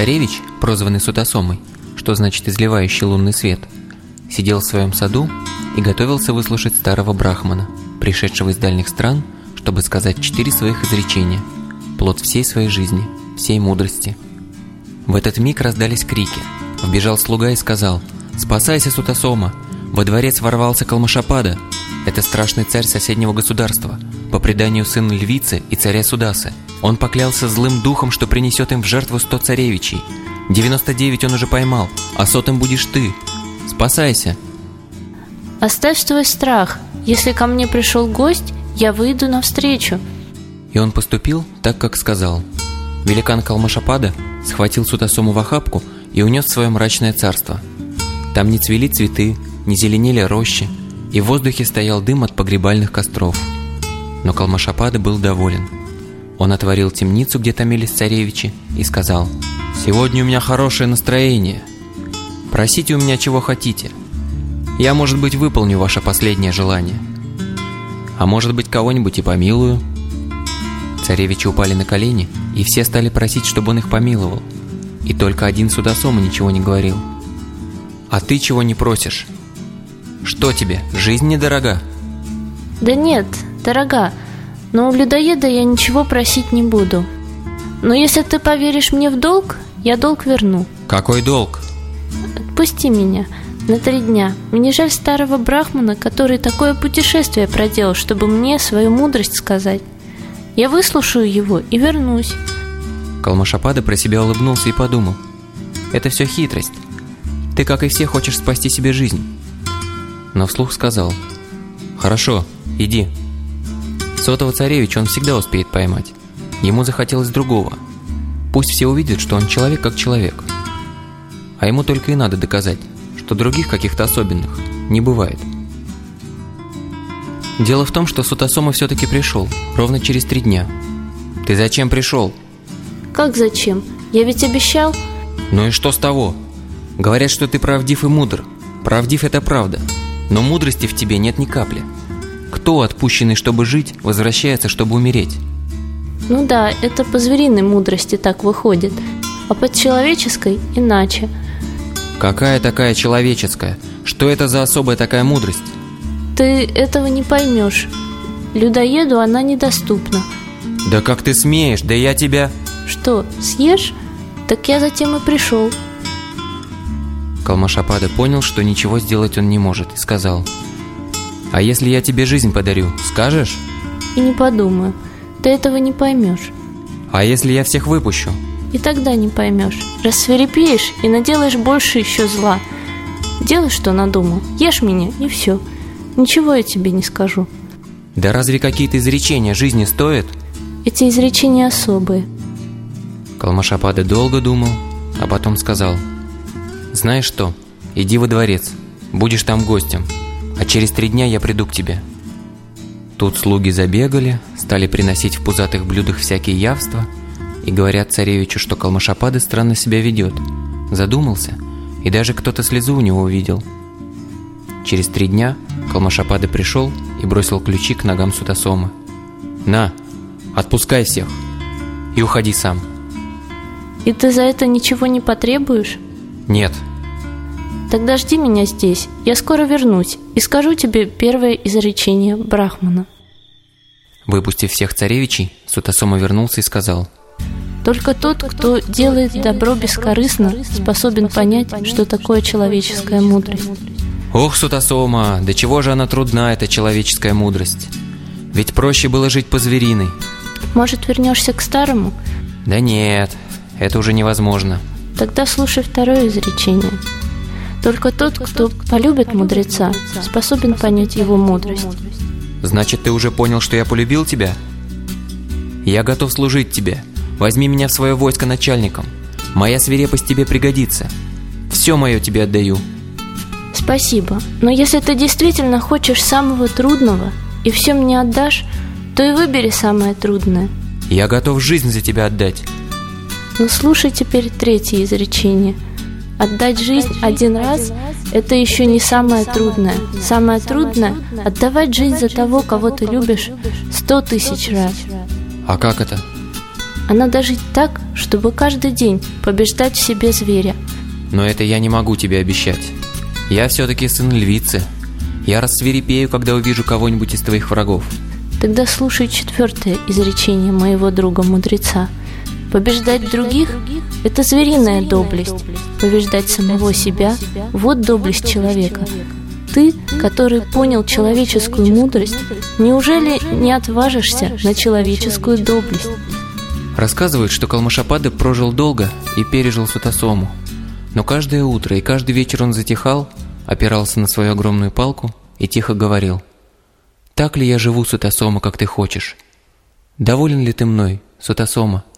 Царевич, прозванный Сутасомой, что значит изливающий лунный свет, сидел в своем саду и готовился выслушать старого брахмана, пришедшего из дальних стран, чтобы сказать 4 своих изречения, плод всей своей жизни, всей мудрости. В этот миг раздались крики. Вбежал слуга и сказал: «Спасайся, Сутасома! Во дворец ворвался Калмашапада. Это страшный царь соседнего государства, по преданию сын львицы и царя Судасы. Он поклялся злым духом, что принесет им в жертву 100 царевичей. 99 он уже поймал, а 100-м будешь ты. Спасайся!» «Оставь твой страх. Если ко мне пришел гость, я выйду навстречу». И он поступил так, как сказал. Великан Калмашапада схватил Сутасому в охапку и унес в свое мрачное царство. Там не цвели цветы, не зеленели рощи, и в воздухе стоял дым от погребальных костров. Но Калмашапада был доволен. Он отворил темницу, где томились царевичи, и сказал: «Сегодня у меня хорошее настроение. Просите у меня чего хотите. Я, может быть, выполню ваше последнее желание. А может быть, кого-нибудь и помилую». Царевичи упали на колени, и все стали просить, чтобы он их помиловал. И только один Сутасома ничего не говорил. «А ты чего не просишь? Что тебе, жизнь недорога?» «Да нет, дорога, но у людоеда я ничего просить не буду. Но если ты поверишь мне в долг, я долг верну». «Какой долг?» «Отпусти меня на 3 дня. Мне жаль старого брахмана, который такое путешествие проделал, чтобы мне свою мудрость сказать. Я выслушаю его и вернусь». Калмашапада про себя улыбнулся и подумал: «Это все хитрость. Ты, как и все, хочешь спасти себе жизнь». Но вслух сказал: «Хорошо, иди. 100-го царевича он всегда успеет поймать. Ему захотелось другого. Пусть все увидят, что он человек как человек. А ему только и надо доказать, что других каких-то особенных не бывает». Дело в том, что Сутасома все-таки пришел, ровно через 3 дня. «Ты зачем пришел?» «Как зачем? Я ведь обещал». «Ну и что с того? Говорят, что ты правдив и мудр. Правдив — это правда. Но мудрости в тебе нет ни капли. Кто, отпущенный, чтобы жить, возвращается, чтобы умереть?» «Ну да, это по звериной мудрости так выходит, а по человеческой иначе». «Какая такая человеческая? Что это за особая такая мудрость?» «Ты этого не поймешь. Людоеду она недоступна». «Да как ты смеешь? Да я тебя...» «Что, съешь? Так я затем и пришел». Калмашапада понял, что ничего сделать он не может, и сказал: «А если я тебе жизнь подарю, скажешь?» «И не подумаю. Ты этого не поймешь». «А если я всех выпущу?» «И тогда не поймешь. Рассвирепеешь и наделаешь больше еще зла. Делай, что надумал. Ешь меня, и все. Ничего я тебе не скажу». «Да разве какие-то изречения жизни стоят?» «Эти изречения особые». Калмашапада долго думал, а потом сказал: «Знаешь что, иди во дворец, будешь там гостем, а через 3 дня я приду к тебе». Тут слуги забегали, стали приносить в пузатых блюдах всякие явства и говорят царевичу, что Калмашапада странно себя ведет. Задумался, и даже кто-то слезу у него увидел. Через 3 дня Калмашапада пришел и бросил ключи к ногам Сутасомы. «На, отпускай всех и уходи сам». «И ты за это ничего не потребуешь?» «Нет». «Тогда жди меня здесь, я скоро вернусь и скажу тебе первое изречение брахмана». Выпустив всех царевичей, Сутасома вернулся и сказал: «Только тот, кто делает добро бескорыстно, способен понять, что такое человеческая мудрость». «Ох, Сутасома, до чего же она трудна, эта человеческая мудрость? Ведь проще было жить по-звериной». «Может, вернешься к старому?» «Да нет, это уже невозможно». «Тогда слушай второе изречение. Только тот, кто полюбит мудреца, способен понять его мудрость». «Значит, ты уже понял, что я полюбил тебя? Я готов служить тебе. Возьми меня в свое войско начальником. Моя свирепость тебе пригодится. Все мое тебе отдаю». «Спасибо, но если ты действительно хочешь самого трудного и все мне отдашь, то и выбери самое трудное». «Я готов жизнь за тебя отдать». Но слушай теперь третье изречение. Отдать жизнь 1 раз – это еще не самое трудное. Самое трудное – отдавать жизнь за того, кого ты любишь, 100 000 раз. А как это? а надо жить так, чтобы каждый день побеждать в себе зверя. Но это я не могу тебе обещать. Я все-таки сын львицы. Я рассвирепею, когда увижу кого-нибудь из твоих врагов. Тогда слушай 4-е изречение моего друга-мудреца. Побеждать других – это звериная доблесть. Побеждать самого себя – вот доблесть человека. Ты, который понял человеческую мудрость, неужели не отважишься на человеческую доблесть? Рассказывают, что Калмашапада прожил долго и пережил Сутасому. Но каждое утро и каждый вечер он затихал, опирался на свою огромную палку и тихо говорил: «Так ли я живу, Сутасома, как ты хочешь? Доволен ли ты мной, Сутасома?»